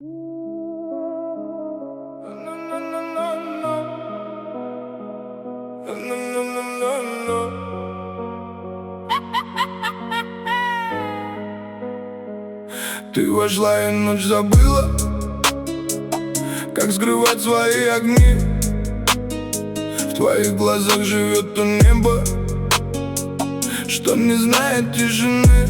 Ты вошла и ночь забыла, как скрывать свои огни. В твоих глазах живет то небо, что не знает тишины.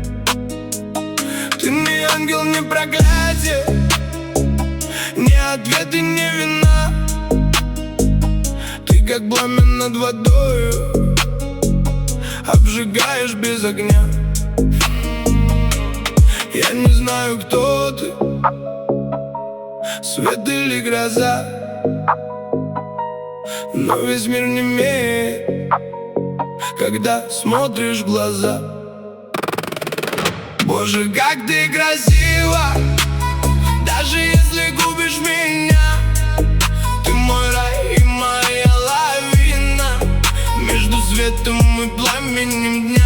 Ты не ангел, не проклятие, не ответ и не вина. Ты как пламя над водою, обжигаешь без огня. Я не знаю, кто ты, свет или гроза, но весь мир немеет, когда смотришь в глаза. Боже, как ты красива, даже если губишь меня. Ты мой рай и моя лавина между светом и пламенем дня.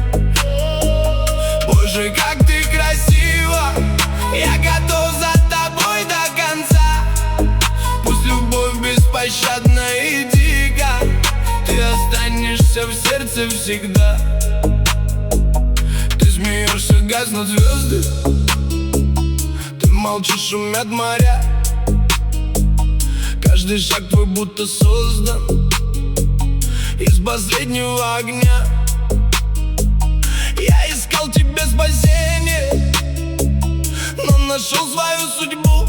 Боже, как ты красива, я готов за тобой до конца. Пусть любовь беспощадна и дика, ты останешься в сердце всегда. Ты смеешься, гаснут звезды, ты молчишь, шумят моря. Каждый шаг твой будто создан из последнего огня. Я искал тебе спасение, но нашел свою судьбу.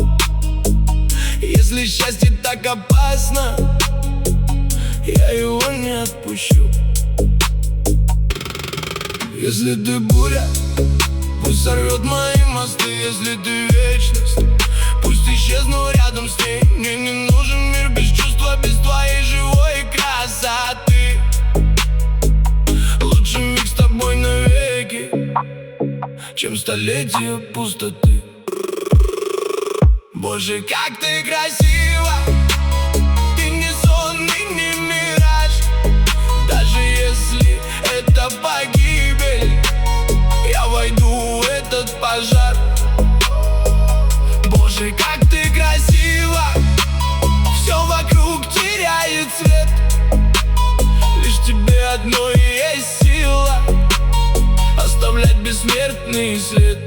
Если счастье так опасно, я его не отпущу. Если ты буря, пусть сорвет мои мосты. Если ты вечность, пусть исчезну рядом с ней. Мне не нужен мир без чувства, без твоей живой красоты. Лучше миг с тобой навеки, чем столетия пустоты. Боже, как ты красива, ты не сон и не мираж. Даже если это погибель, я войду в этот пожар. Боже, как ты красива, все вокруг теряет цвет. Лишь тебе одной есть сила оставлять бессмертный след.